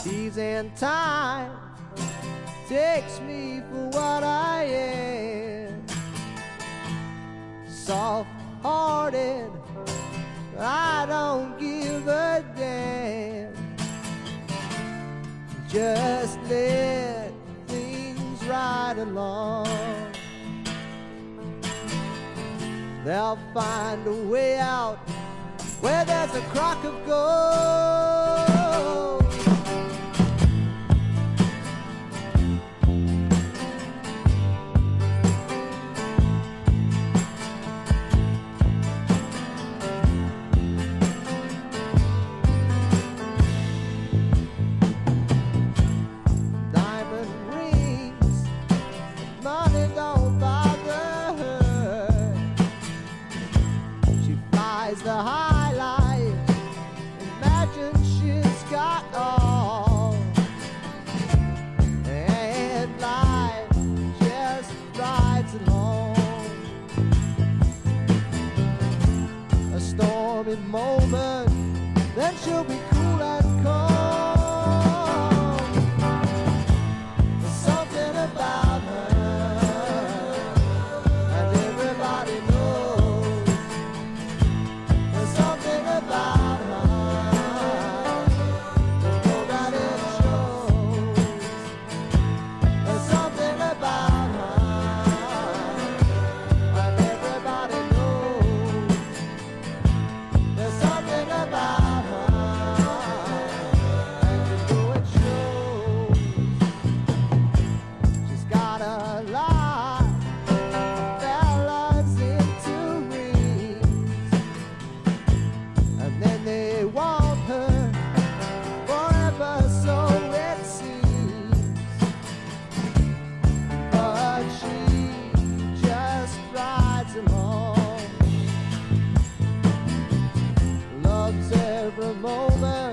Season time takes me for what I am. Soft-hearted, I don't give a damn. Just let things ride along. They'll find a way out where there's a crock of gold. The high life, imagine she's got all, and life just rides along. A stormy moment, then she'll be cool and calm. There's something about her, and everybody knows. Something about her, nobody shows. There's something about her, and everybody knows. There's something about her, and you know it shows. She's got a lot of fellas into rings, and then they want her forever, so it seems. But she just rides along, loves every moment.